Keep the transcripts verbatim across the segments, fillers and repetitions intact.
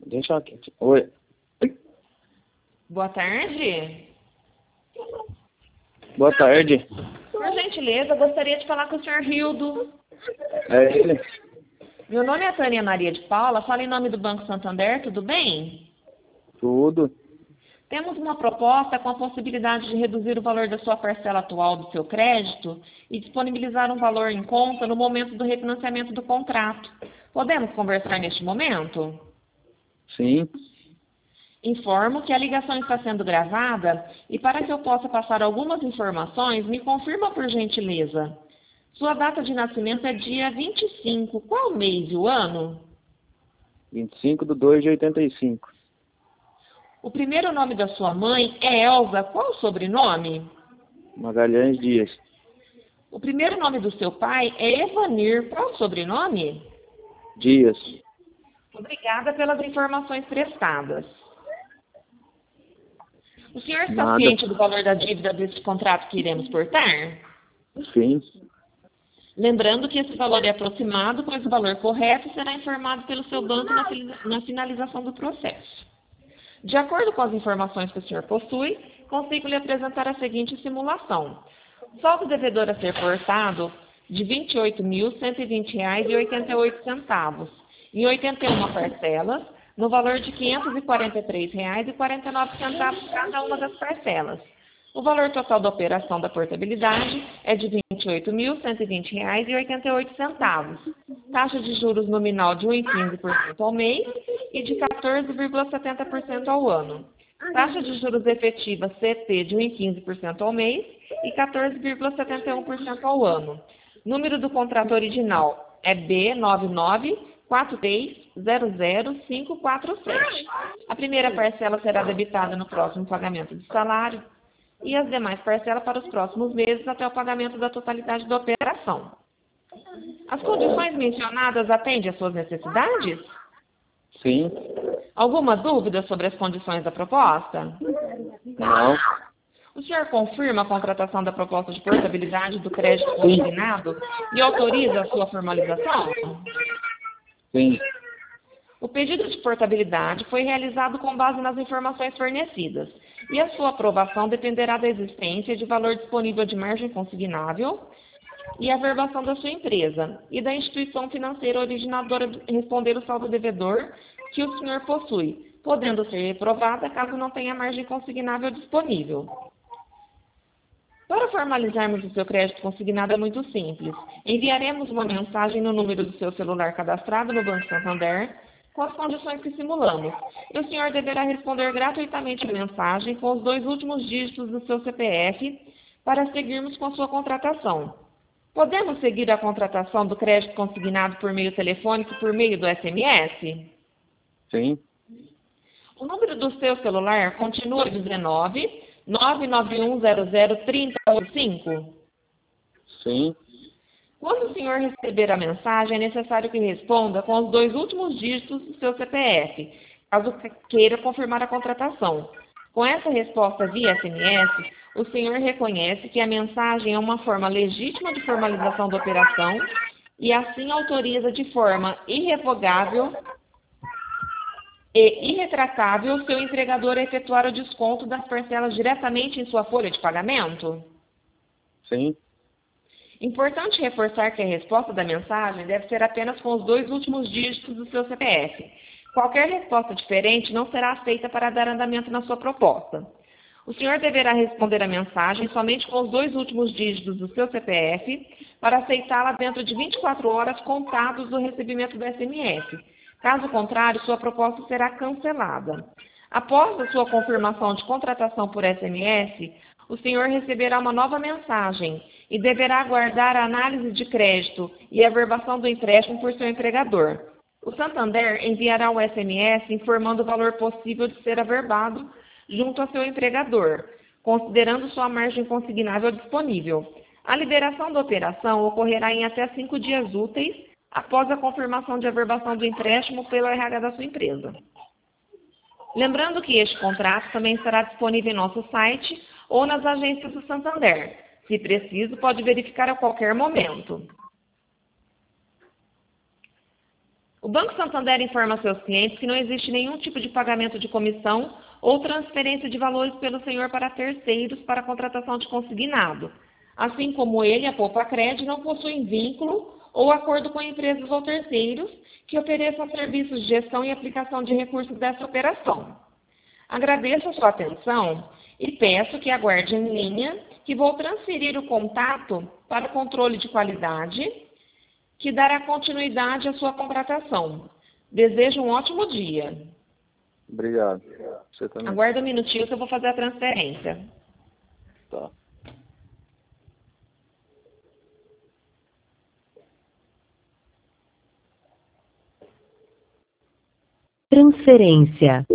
Deixa aqui. Oi. Boa tarde. Boa tarde. Por gentileza, gostaria de falar com o senhor Rildo. É ele? Meu nome é Tânia Maria de Paula, falo em nome do Banco Santander, tudo bem? Tudo. Temos uma proposta com a possibilidade de reduzir o valor da sua parcela atual do seu crédito e disponibilizar um valor em conta no momento do refinanciamento do contrato. Podemos conversar neste momento? Sim. Informo que a ligação está sendo gravada e para que eu possa passar algumas informações, me confirma por gentileza. Sua data de nascimento é dia vinte e cinco. Qual mês e o ano? vinte e cinco de dois de oitenta e cinco. O primeiro nome da sua mãe é Elza. Qual o sobrenome? Magalhães Dias. O primeiro nome do seu pai é Evanir. Qual o sobrenome? Dias. Obrigada pelas informações prestadas. O senhor está Nada. ciente do valor da dívida desse contrato que iremos portar? Sim. Lembrando que esse valor é aproximado, pois o valor correto será informado pelo seu banco na fili- na finalização do processo. De acordo com as informações que o senhor possui, consigo lhe apresentar a seguinte simulação. Saldo devedor a ser cortado de vinte e oito mil, cento e vinte reais e oitenta e oito centavos, em oitenta e uma parcelas, no valor de quinhentos e quarenta e três reais e quarenta e nove centavos cada uma das parcelas. O valor total da operação da portabilidade é de vinte e oito mil, cento e vinte reais e oitenta e oito centavos. Taxa de juros nominal de um vírgula quinze por cento ao mês e de quatorze vírgula setenta por cento ao ano. Taxa de juros efetiva C T de um vírgula quinze por cento ao mês e quatorze vírgula setenta e um por cento ao ano. Número do contrato original é B nove nove quatro três zero zero cinco quatro sete. A primeira parcela será debitada no próximo pagamento de salário e as demais parcelas para os próximos meses até o pagamento da totalidade da operação. As condições mencionadas atendem às suas necessidades? Sim. Alguma dúvida sobre as condições da proposta? Não. O senhor confirma a contratação da proposta de portabilidade do crédito consignado e autoriza a sua formalização? Sim. O pedido de portabilidade foi realizado com base nas informações fornecidas e a sua aprovação dependerá da existência de valor disponível de margem consignável e a verbação da sua empresa e da instituição financeira originadora de responder o saldo devedor que o senhor possui, podendo ser reprovada caso não tenha margem consignável disponível. Para formalizarmos o seu crédito consignado é muito simples. Enviaremos uma mensagem no número do seu celular cadastrado no Banco Santander com as condições que simulamos. E o senhor deverá responder gratuitamente a mensagem com os dois últimos dígitos do seu C P F para seguirmos com a sua contratação. Podemos seguir a contratação do crédito consignado por meio telefônico e por meio do S M S? Sim. O número do seu celular continua dezenove, nove nove um zero zero três zero oito cinco? Sim. Quando o senhor receber a mensagem, é necessário que responda com os dois últimos dígitos do seu C P F, caso queira confirmar a contratação. Com essa resposta via S M S, o senhor reconhece que a mensagem é uma forma legítima de formalização da operação e assim autoriza de forma irrevogável e irretratável o seu empregador a efetuar o desconto das parcelas diretamente em sua folha de pagamento? Sim. Importante reforçar que a resposta da mensagem deve ser apenas com os dois últimos dígitos do seu C P F. Qualquer resposta diferente não será aceita para dar andamento na sua proposta. O senhor deverá responder a mensagem somente com os dois últimos dígitos do seu C P F para aceitá-la dentro de vinte e quatro horas contados do recebimento do S M S. Caso contrário, sua proposta será cancelada. Após a sua confirmação de contratação por S M S, o senhor receberá uma nova mensagem e deverá aguardar a análise de crédito e a verbação do empréstimo por seu empregador. O Santander enviará o S M S informando o valor possível de ser averbado junto ao seu empregador, considerando sua margem consignável disponível. A liberação da operação ocorrerá em até cinco dias úteis após a confirmação de averbação do empréstimo pelo R H da sua empresa. Lembrando que este contrato também estará disponível em nosso site ou nas agências do Santander. Se preciso, pode verificar a qualquer momento. O Banco Santander informa a seus clientes que não existe nenhum tipo de pagamento de comissão ou transferência de valores pelo senhor para terceiros para a contratação de consignado. Assim como ele, a Poupa-Cred, não possuem vínculo ou acordo com empresas ou terceiros que ofereçam serviços de gestão e aplicação de recursos dessa operação. Agradeço a sua atenção e peço que aguarde em linha que vou transferir o contato para o controle de qualidade, que dará continuidade à sua contratação. Desejo um ótimo dia. Obrigado. Você também. Aguarda um minutinho que eu vou fazer a transferência. Tá. Transferência.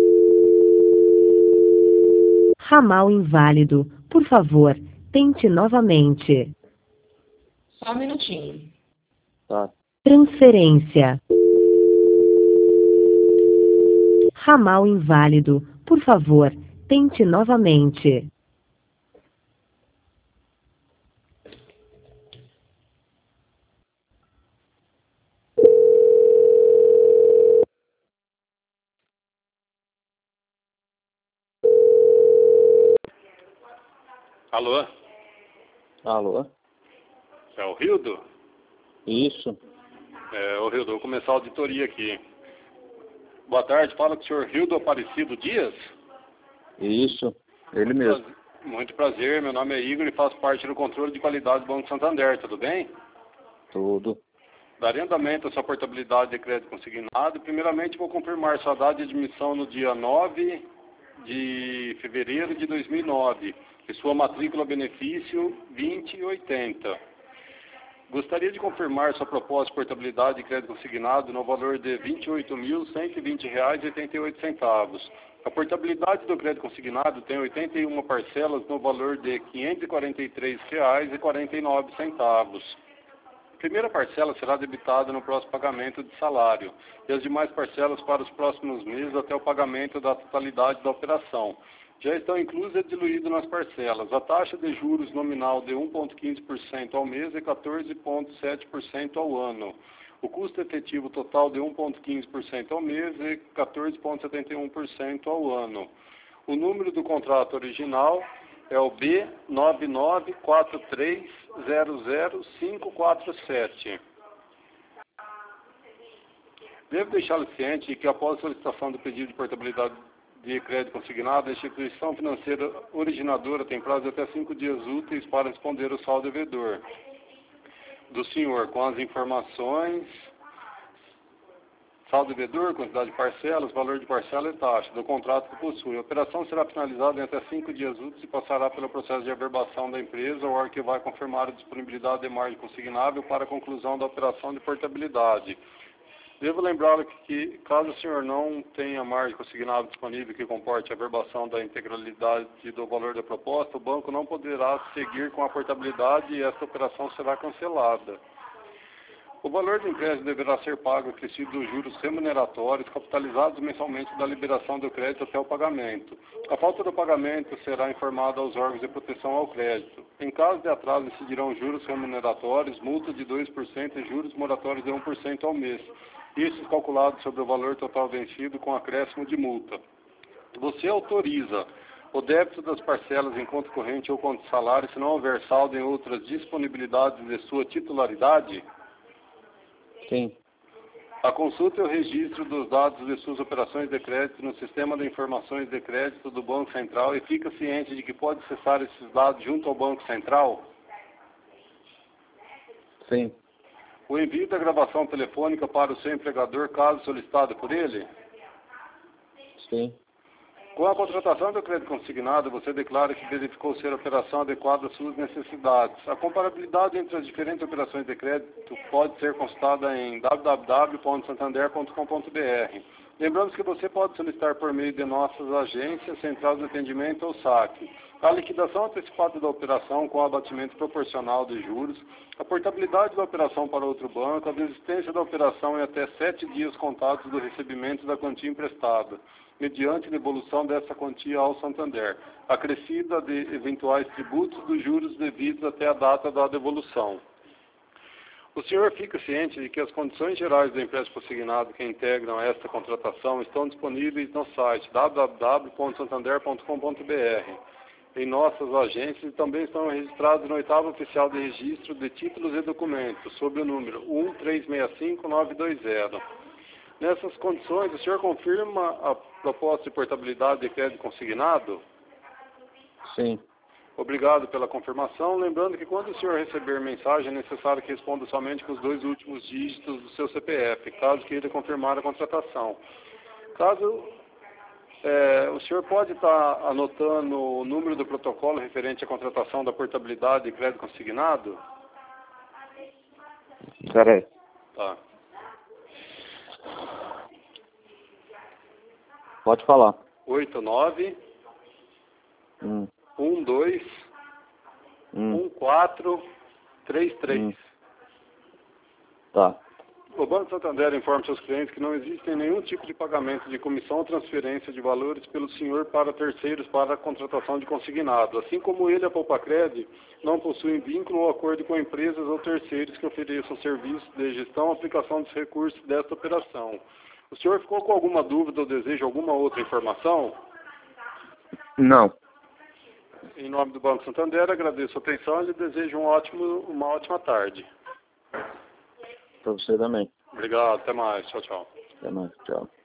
Ramal inválido. Por favor, tente novamente. Só um minutinho. Tá. Transferência. Ramal inválido. Por favor, tente novamente. Alô? Alô? É o Rildo? Isso. É, o Rildo, vou começar a auditoria aqui. Boa tarde, fala com o senhor Rildo Aparecido Dias? Isso. Ele Muito mesmo. prazer, muito prazer, meu nome é Igor e faço parte do controle de qualidade do Banco Santander, tudo bem? Tudo. Darei andamento à sua portabilidade de crédito consignado. Primeiramente, vou confirmar sua data de admissão no dia nove de fevereiro de dois mil e nove. E sua matrícula benefício vinte e oitenta. Gostaria de confirmar sua proposta de portabilidade de crédito consignado no valor de vinte e oito mil cento e vinte reais e oitenta e oito centavos. A portabilidade do crédito consignado tem oitenta e uma parcelas no valor de quinhentos e quarenta e três reais e quarenta e nove centavos. A primeira parcela será debitada no próximo pagamento de salário e as demais parcelas para os próximos meses até o pagamento da totalidade da operação. Já estão inclusas e diluídas nas parcelas. A taxa de juros nominal de um vírgula quinze por cento ao mês e quatorze vírgula sete por cento ao ano. O custo efetivo total de um vírgula quinze por cento ao mês e quatorze vírgula setenta e um por cento ao ano. O número do contrato original é o B nove nove quatro três zero zero cinco quatro sete. Devo deixá-lo ciente de que após a solicitação do pedido de portabilidade de crédito consignado, a instituição financeira originadora tem prazo de até cinco dias úteis para responder o saldo devedor do senhor com as informações, saldo devedor, quantidade de parcelas, valor de parcela e taxa do contrato que possui. A operação será finalizada em até cinco dias úteis e passará pelo processo de averbação da empresa, o órgão que vai confirmar a disponibilidade de margem consignável para a conclusão da operação de portabilidade. Devo lembrá-lo que, caso o senhor não tenha margem consignável disponível que comporte a averbação da integralidade do valor da proposta, o banco não poderá seguir com a portabilidade e esta operação será cancelada. O valor do empréstimo deverá ser pago acrescido dos juros remuneratórios capitalizados mensalmente da liberação do crédito até o pagamento. A falta do pagamento será informada aos órgãos de proteção ao crédito. Em caso de atraso, incidirão juros remuneratórios, multa de dois por cento e juros moratórios de um por cento ao mês. Isso calculado sobre o valor total vencido com acréscimo de multa. Você autoriza o débito das parcelas em conta corrente ou conta de salário se não houver saldo em outras disponibilidades de sua titularidade? Sim. A consulta e o registro dos dados de suas operações de crédito no sistema de informações de crédito do Banco Central e fica ciente de que pode acessar esses dados junto ao Banco Central? Sim. O envio da gravação telefônica para o seu empregador, caso solicitado por ele? Sim. Com a contratação do crédito consignado, você declara que verificou ser a operação adequada às suas necessidades. A comparabilidade entre as diferentes operações de crédito pode ser consultada em w w w ponto santander ponto com ponto b r. Lembramos que você pode solicitar por meio de nossas agências, central de atendimento ou saque a liquidação antecipada da operação com abatimento proporcional de juros, a portabilidade da operação para outro banco, a desistência da operação em até sete dias contados do recebimento da quantia emprestada, mediante devolução dessa quantia ao Santander, acrescida de eventuais tributos dos juros devidos até a data da devolução. O senhor fica ciente de que as condições gerais do empréstimo consignado que integram esta contratação estão disponíveis no site w w w ponto santander ponto com ponto b r, em nossas agências, e também estão registrados no oitavo oficial de registro de títulos e documentos, sob o número um três seis cinco nove dois zero. Nessas condições, o senhor confirma a proposta de portabilidade de crédito consignado? Sim. Obrigado pela confirmação. Lembrando que quando o senhor receber mensagem, é necessário que responda somente com os dois últimos dígitos do seu C P F, caso queira confirmar a contratação. Caso é, o senhor pode estar anotando o número do protocolo referente à contratação da portabilidade de crédito consignado? Espera aí. Tá. Pode falar. oito nove Hum. um dois Hum. um quatro três três. Hum. Tá. O Banco Santander informa seus clientes que não existe nenhum tipo de pagamento de comissão ou transferência de valores pelo senhor para terceiros para a contratação de consignado. Assim como ele, a Poupacred, não possuem vínculo ou acordo com empresas ou terceiros que ofereçam serviços de gestão ou aplicação dos recursos desta operação. O senhor ficou com alguma dúvida ou deseja alguma outra informação? Não. Em nome do Banco Santander, agradeço a atenção e lhe desejo um ótimo, uma ótima tarde. Pra você também. Obrigado, até mais. Tchau, tchau. Até mais. Tchau.